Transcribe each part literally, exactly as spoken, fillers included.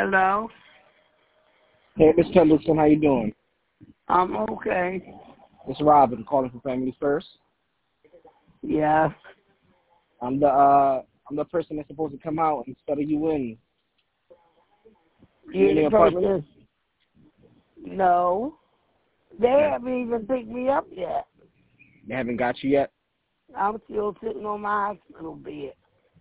Hello? Hey, Miss Pendleton, how you doing? I'm okay. It's Robin calling from Family First. Yeah. I'm the uh I'm the person that's supposed to come out and settle you in. You You're in the the apartment? person. No. They Okay. haven't even picked me up yet. They haven't got you yet? I'm still sitting on my hospital bed.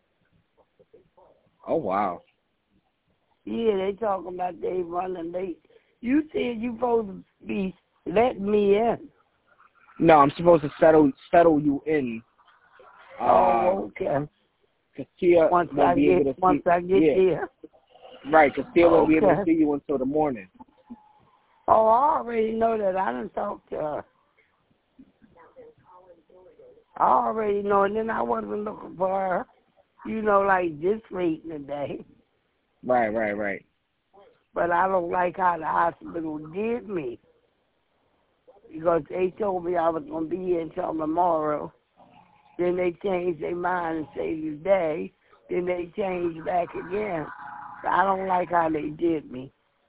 Oh wow. Yeah, they talking about they running late. You said you supposed to be letting me in. No, I'm supposed to settle settle you in. Um, Oh, okay. cause Tia Once I won't be get able to once see. I get Yeah, there. right. Cause Tia won't be able to Okay. see you until the morning. Oh, I already know that. I done talked to her. I already know, and then I wasn't looking for her, you know, like this late in the day. Right, right, right. But I don't like how the hospital did me because they told me I was going to be here until tomorrow. Then they changed their mind and say today. Then they changed back again. So I don't like how they did me.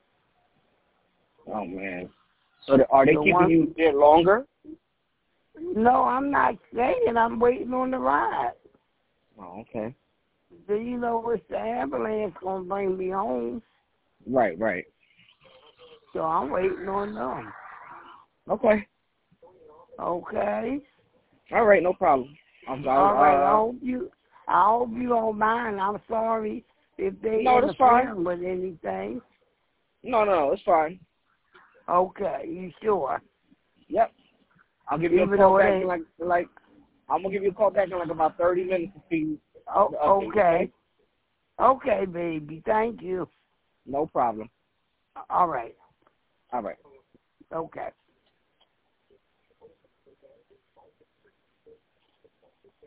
Oh man. So the, are they So keeping once, you there longer? no, I'm not staying. I'm waiting on the ride. Oh, okay. Do you know it's the ambulance going to bring me home? Right, right. So I'm waiting on them. Okay. Okay? All right, no problem. I'm, All right, I I'll, uh, hope you, I hope you don't mind. I'm sorry if they no, that's fine. interfere with anything. No, no, no, it's fine. Okay, you sure? Yep. I'll give you a Even call though it back in ain't. like, like, I'm gonna give you a call back in like about thirty minutes to see Oh, the update. okay. Okay. Okay, baby. Thank you. No problem. All right. All right. Okay.